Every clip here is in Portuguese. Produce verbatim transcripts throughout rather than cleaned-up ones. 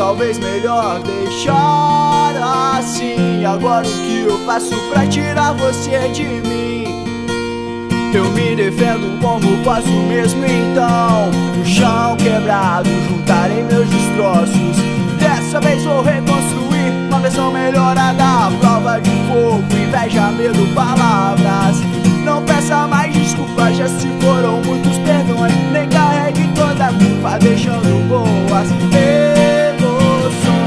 talvez melhor deixar assim. Agora o que eu faço pra tirar você de mim? Eu me defendo como posso mesmo então. No chão quebrado juntarei meus destroços. Dessa vez vou reconstruir uma versão melhorada. A prova de fogo, inveja, medo, palavras. Não peça mais desculpas, já se foram muitos perdões. Nem carregue toda a culpa, deixando boas emoções.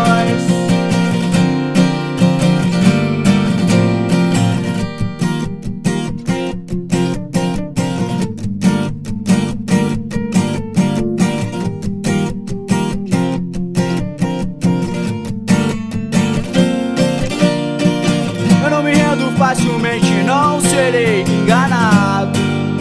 Eu não me rendo facilmente, não serei enganado.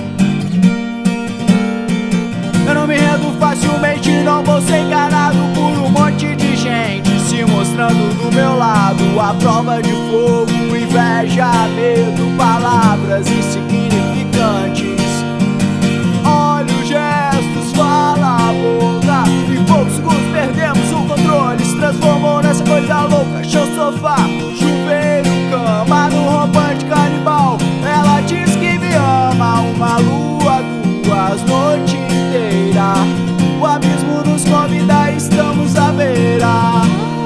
Eu não me rendo facilmente, não vou ser enganado por um monte de gente se mostrando do meu lado. A prova de fogo, inveja, medo, palavras insignificantes. Olhos, gestos, fala a boca. Em poucos segundos perdemos o controle. Se transformou nessa coisa louca. Chão, sofá, chuveiro, cama, no rompante canibal. Ela diz que me ama, uma lua, duas noites inteiras. O abismo nos convida, estamos à beira.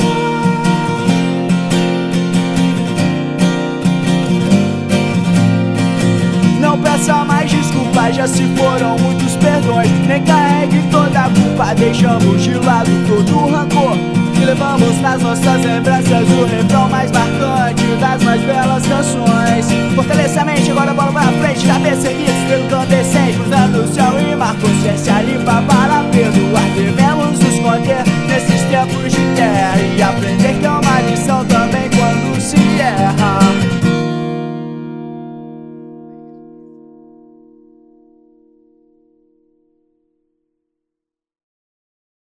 Não peça mais desculpas, já se foram muitos perdões. Nem carregue toda a culpa, deixamos de lado todo o rancor que levamos nas nossas lembranças. O refrão mais marcante das mais belas canções. Fortaleça a mente, agora bola pra frente, cabeça erguida.